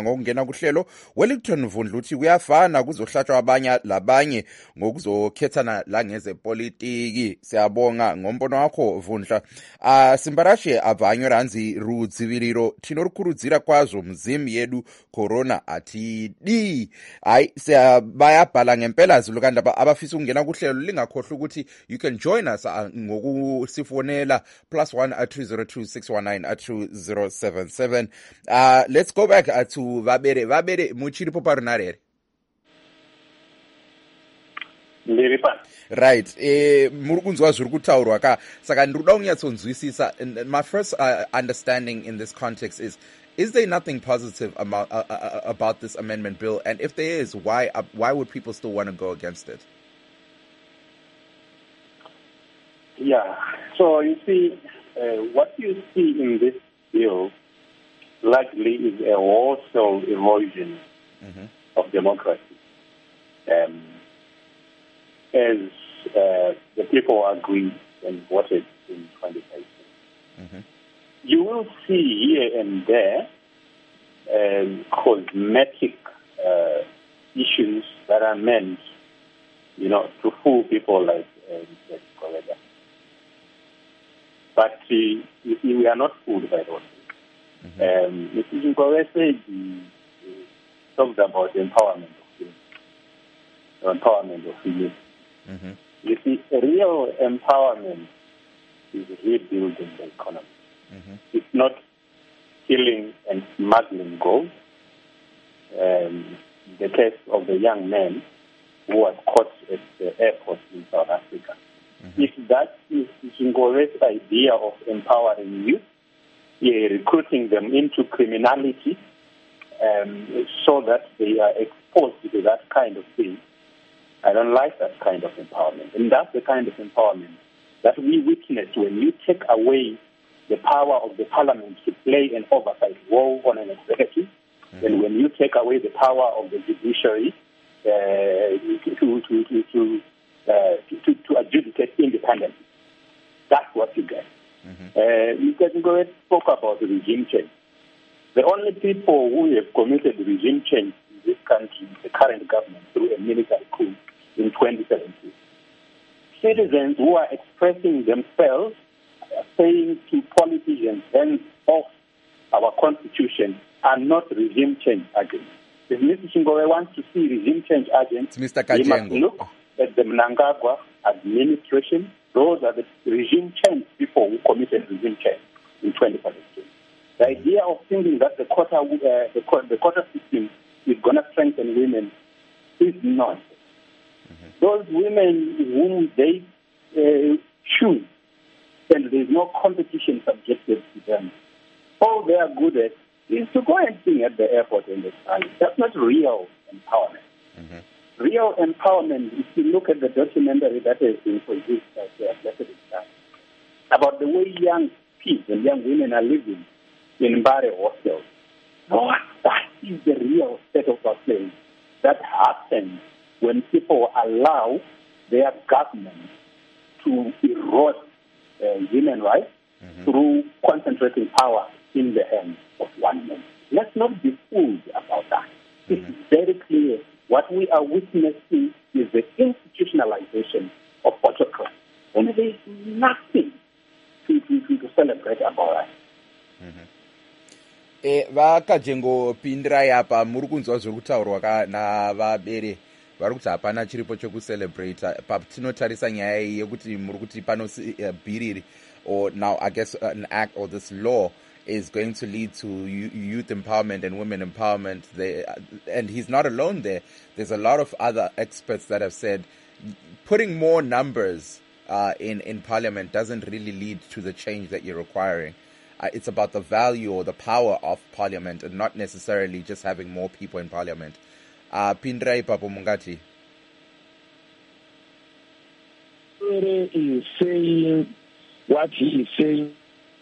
kuhlelo. Wellington Vundluthi kuyafana kuzohlatshwa abanye labanye ngokuzokhethana la ngezepolitiki. Siyabonga ngombono wakho Vundla. Ah Simbarashe abanywe ranzi rudziviriro tinorukurudzira kwazvo mzimu yedu corona atidi. Hayi siyabhala ngempela zulu kanti abafisa ukungena kuhlelo lingakhohlwa ukuthi you can join us uh, ngokusifonela plus one at two zero two six one nine at two zero seven seven. Uh, let's go back uh, to Vabere. Vabere, muchiripo parunarere. Right. Eh, murukunzwa zviri kutaurwa ka. Saka ndiruda kunyatsonzwisisa. My first uh, understanding in this context is is there nothing positive about uh, uh, about this amendment bill, and if there is, why uh, why would people still want to go against it? Yeah. So you see, uh, what you see in this bill largely is a wholesale erosion mm-hmm. of democracy. Um, as uh, the people agreed and voted in twenty eighteen. Mm-hmm. You will see here and there um, cosmetic uh, issues that are meant, you know, to fool people like uh, Koleda. But uh, you see, we are not fooled by those things. Mm-hmm. Um, Mister Nkowe talked about the empowerment of women, the empowerment of women. Mm-hmm. You see, real empowerment is rebuilding the economy. Mm-hmm. It's not killing and smuggling gold. Um, the case of the young man who was caught at the airport in South Africa. Mm-hmm. If that is Ngowe's idea of empowering youth, yeah, recruiting them into criminality um, so that they are exposed to that kind of thing, I don't like that kind of empowerment. And that's the kind of empowerment that we witness when you take away the power of the parliament to play an oversight role on an executive, mm-hmm. and when you take away the power of the judiciary uh, to, to, to, to, uh, to, to adjudicate independently. That's what you get. Mm-hmm. Uh, you can go ahead and talk about the regime change. The only people who have committed regime change in this country is the current government through a military coup in twenty seventeen. Citizens who are expressing themselves, uh, saying to politicians, hands off our constitution, are not regime change agents. If Mister Ngowe wants to see regime change agents, Mister he must look at the Mnangagwa administration. Those are the regime change people who committed regime change in twenty seventeen. The idea of thinking that the quota, uh, the, the quota system is going to strengthen women is nonsense. Mm-hmm. Those women whom they uh, choose, and there is no competition subjected to them, all they are good at is to go and sing at the airport in the sun. That's not real empowerment. Mm-hmm. Real empowerment, if you look at the documentary that has been produced by the Blessed Star about the way young kids and young women are living in Mbare hostels, oh, that is the real state of affairs that happens when people allow their government to erode uh, human rights mm-hmm. through concentrating power in the hands of one man. Let's not be fooled about that. Mm-hmm. It's very clear. What we are witnessing is the institutionalization of autocracy. And there is nothing to, to, to celebrate about that. Mm-hmm. E vakajengopindirai apa muri kunzwa zviri kutaurwa kana vabere vari kuti hapana chiripo chokucelebrate patinotarisa nyaya iyi yekuti muri kuti pano bhiriri or now I guess an act or this law is going to lead to youth empowerment and women empowerment. They, and he's not alone there. There's a lot of other experts that have said putting more numbers uh, in, in parliament doesn't really lead to the change that you're requiring. Uh, it's about the value or the power of parliament and not necessarily just having more people in parliament. Uh, Pindrai Papo Mungati. He is saying what he is saying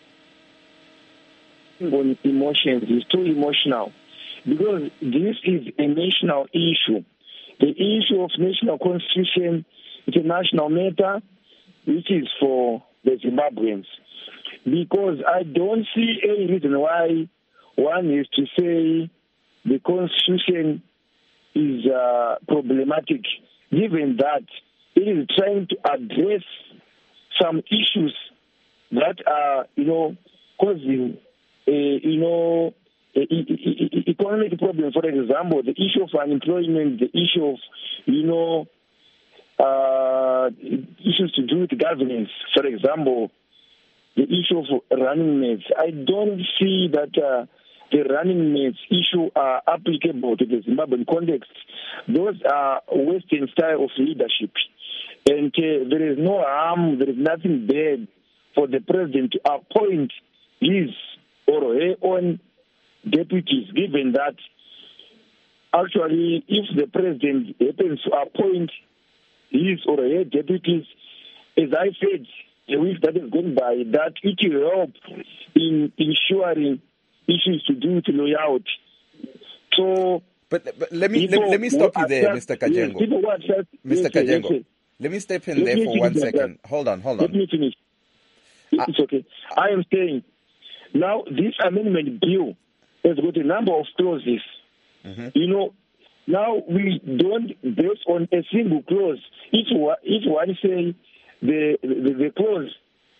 on emotions is too emotional because this is a national issue. The issue of national constitution is a national matter which is for the Zimbabweans. Because I don't see any reason why one is to say the Constitution is uh, problematic, given that it is trying to address some issues that are, you know, causing, uh, you know, e- e- e- economic problems. For example, the issue of unemployment, the issue of, you know, uh, issues to do with governance. For example, the issue of running mates. I don't see that uh, the running mates issue are applicable to the Zimbabwean context. Those are Western style of leadership. And uh, there is no harm, there is nothing bad for the president to appoint his or her own deputies, given that actually if the president happens to appoint his or her deputies, as I said, a week that is gone by, that it will help in ensuring issues to do with loyalty. So, but, but let me let, let me stop you there, Mister Kajengo. Yes, Mister yes, Kajengo, yes, let me step in Let there me for one finish, second. Hold on, hold Let on. me finish. It's okay. I am saying now this amendment bill has got a number of clauses. Mm-hmm. You know, now we don't base on a single clause. If one, if one say the the, the clause,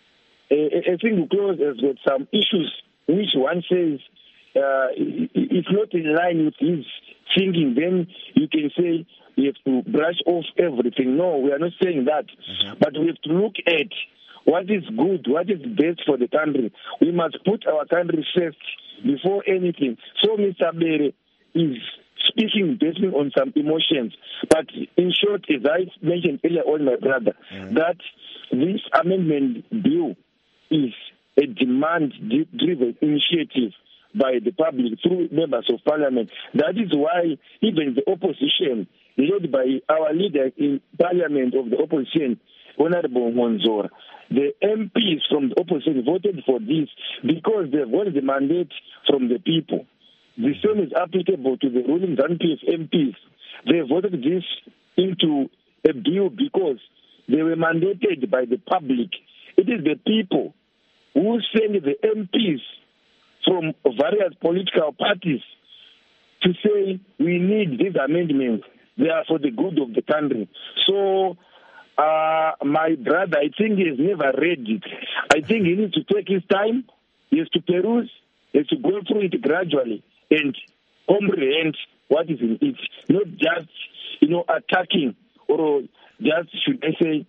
a, a single clause has got some issues which one says uh, it's not in line with his thinking, then you can say we have to brush off everything. No, we are not saying that. Mm-hmm. But we have to look at what is good, what is best for the country. We must put our country first before anything. So Mister Bere is speaking based on some emotions. But in short, as I mentioned earlier on, my brother, mm-hmm. that this amendment bill is a demand-driven initiative by the public through members of parliament. That is why even the opposition, led by our leader in parliament of the opposition, Honorable Monzora, the M Ps from the opposition voted for this because they've got the mandate from the people. The same is applicable to the ruling ZANU-P F M Ps. They voted this into a bill because they were mandated by the public. It is the people who send the M Ps from various political parties to say we need these amendments. They are for the good of the country. So, uh, my brother, I think he has never read it. I think he needs to take his time. He has to peruse. He has to go through it gradually and comprehend what is in it. Not just, you know, attacking or just, should I say,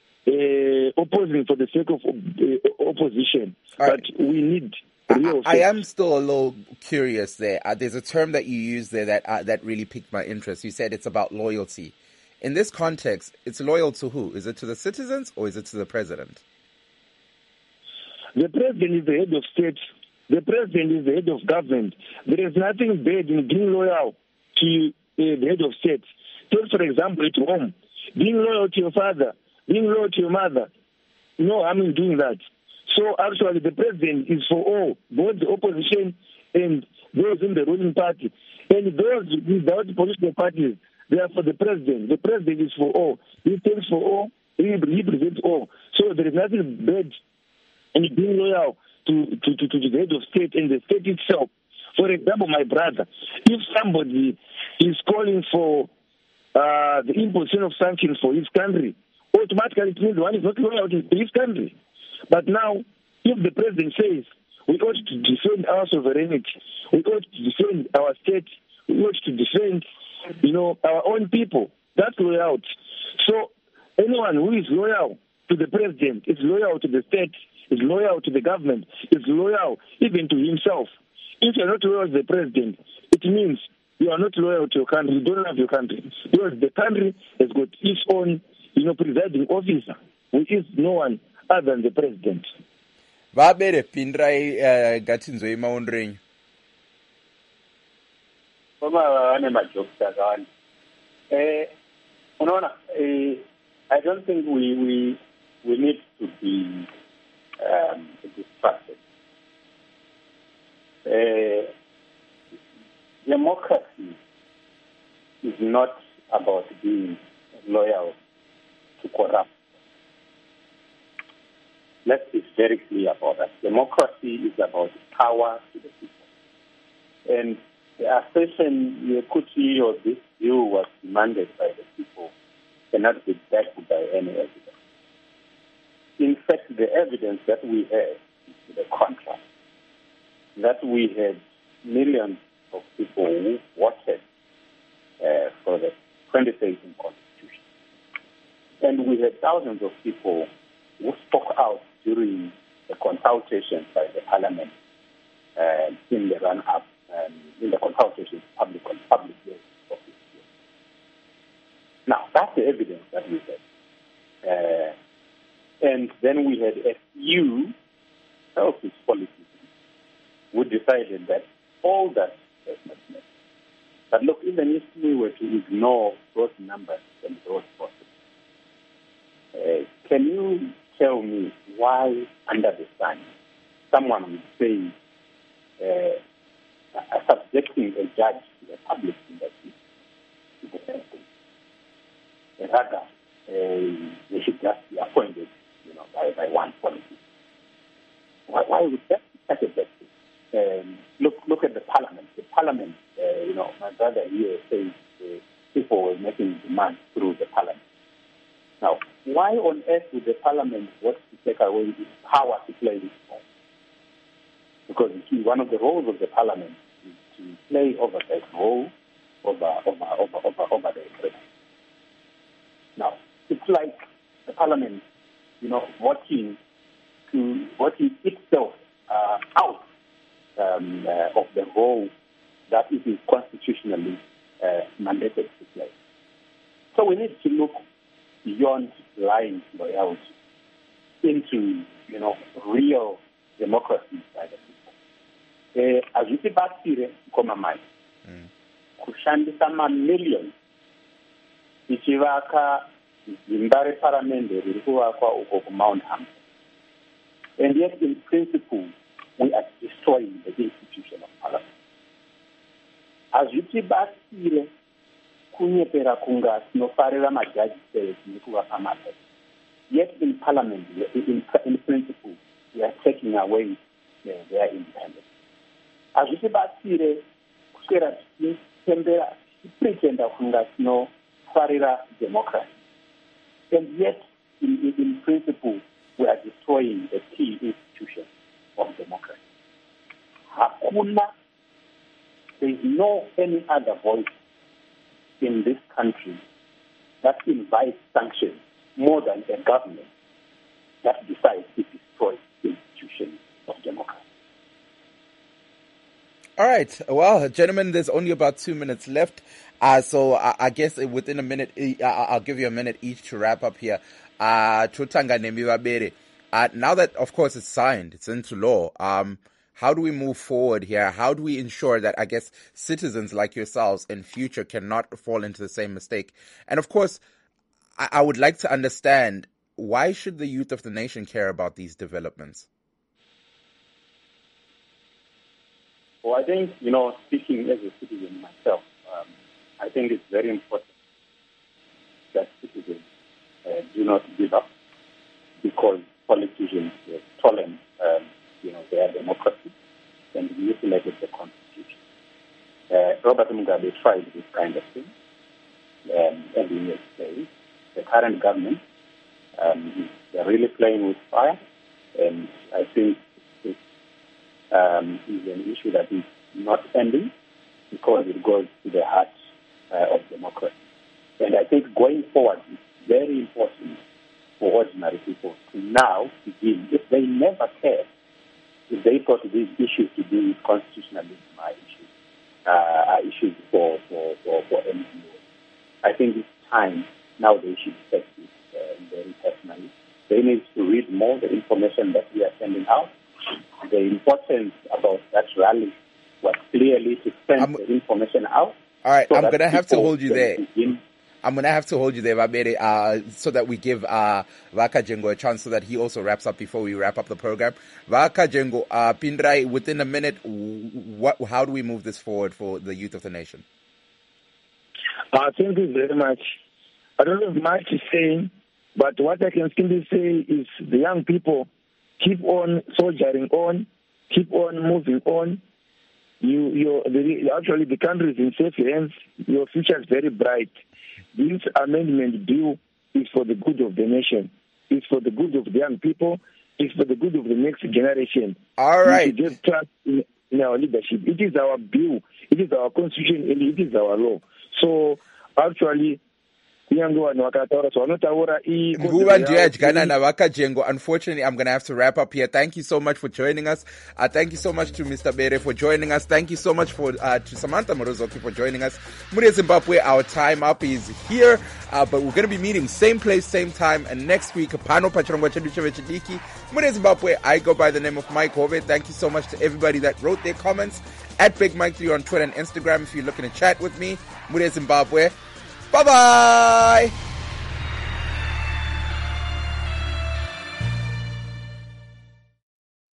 uh, opposing for the sake of uh, opposition. All but right. we need... I, I am still a little curious there. Uh, there's a term that you used there that uh, that really piqued my interest. You said it's about loyalty. In this context, it's loyal to who? Is it to the citizens or is it to the president? The president is the head of state. The president is the head of government. There is nothing bad in being loyal to uh, the head of state. Take, for example, at home, being loyal to your father, being loyal to your mother. No, I mean doing that. So actually the president is for all, both the opposition and those in the ruling party. And those without political parties, they are for the president. The president is for all. He stands for all. He represents all. So there is nothing bad in being loyal to, to, to, to the head of state and the state itself. For example, my brother, if somebody is calling for uh, the imposition of sanctions for his country, automatically it means one is not loyal to his country. But now, if the president says we ought to defend our sovereignty, we ought to defend our state, we ought to defend, you know, our own people, that's loyalty. So anyone who is loyal to the president is loyal to the state, is loyal to the government, is loyal even to himself. If you're not loyal to the president, it means you are not loyal to your country, you don't love your country. Because the country has got its own, you know, presiding officer, who is no one other than the president. Vabere pindrai gatinzoi maondrenyu. Baba ane majokta gani. Eh, unaona, eh, I don't think we we we need to be um, distracted. Uh, democracy is not about being loyal to corrupt. Let's be very clear about that. Democracy is about power to the people. And the assertion Yekuti or this view was demanded by the people cannot be backed by any evidence. In fact, the evidence that we have is to the contrary, that we had millions of people who voted uh, for the twenty eighteen Constitution. And we had thousands of people who spoke out during the consultations by the Parliament uh, in the run-up, um, in the consultations, public on public years of this year. Now, that's the evidence that we had. Uh, and then we had a few selfish politicians who decided that all that does not matter. But look, even if we were to ignore those numbers and those processes, uh, can you tell me why, under the sun, someone would say uh, subjecting a judge to a public sympathy is the same thing? Rather, uh, they should just be appointed, you know, by, by one politician. Why, why would that be such a bad thing? Um, look, look at the parliament. The parliament, uh, you know, my brother here says uh, people were making demands through the parliament. Now, why on earth would the parliament want to take away its power to play this role? Because you see, one of the roles of the parliament is to play oversight role over over over over over the president. Now, it's like the parliament, you know, voting to voting itself uh, out um, uh, of the role that it is constitutionally uh, mandated to play. So we need to look beyond blind loyalty into, you know, real democracy by the people. Azviti batsire koma mai kushandisa mamillions ichivaka zimba reparamende riri kuvakwa uko kuMount Hampton. And yet, in principle, we are destroying the institution of parliament. Azviti batsire kunyepera kunga tinofarira majaji sere nekuvapa mabasa. Yet in parliament, in, in principle, we are taking away uh, their independence. Azviti batsire kuswera tichitembera tichipretenda kunga tinofarira democracy. And yet, in, in, in principle, we are destroying the key institution of democracy. Hakuna, there is no any other voice in this country that invites sanctions more than a government that decides to destroy the institution of democracy. All right. Well, gentlemen, there's only about two minutes left. Uh, so I, I guess within a minute, uh, I'll give you a minute each to wrap up here. Uh, uh, now that, of course, it's signed, it's into law, um, how do we move forward here? How do we ensure that, I guess, citizens like yourselves in future cannot fall into the same mistake? And of course, I, I would like to understand, why should the youth of the nation care about these developments? Well, I think, you know, speaking as a citizen myself, um, I think it's very important that citizens uh, do not give up because politicians have stolen, um, you know, their democracy and mutilated the constitution. Uh, Robert Mugabe tried this kind of thing, um, and in his days, the current government um, is really playing with fire, and I think it um, is an issue that is not ending because it goes to the heart uh, of democracy. And I think going forward, it's very important for ordinary people to now begin, if they never cared, if they thought these issues to do with constitutionalism are issues, uh, are issues for, for, for, for N G Os. I think it's time now they should take this uh, very personally. They need to read more the information that we are sending out. The importance about that rally was clearly to send I'm, the information out. All right, so I'm going to have to hold you there. Begin. I'm going to have to hold you there, Vabere, uh, so that we give uh, Vaka Jengo a chance so that he also wraps up before we wrap up the program. Vaka Jengo, uh, Pindrai, within a minute, what, how do we move this forward for the youth of the nation? Uh, thank you very much. I don't have much to say, but what I can simply say is the young people keep on soldiering on, keep on moving on, you, you, the, actually the country is in safe hands. Your future is very bright. This amendment bill is for the good of the nation. It's for the good of the young people. It's for the good of the next generation. All right. We should have trust in, in our leadership. It is our bill. It is our constitution. And it is our law. So actually, unfortunately, I'm going to have to wrap up here. Thank you so much for joining us. Uh, thank you so much to Mister Bere for joining us. Thank you so much for uh, to Samantha Morozoki for joining us. Muria Zimbabwe, our time up is here, uh, but we're going to be meeting same place, same time, and next week, Pano Pachirongwa Cheduche Vechidiki. Muria Zimbabwe, I go by the name of Mike Hove. Thank you so much to everybody that wrote their comments at Big Mike three on Twitter and Instagram if you're looking to chat with me. Muria Zimbabwe. Bye-bye!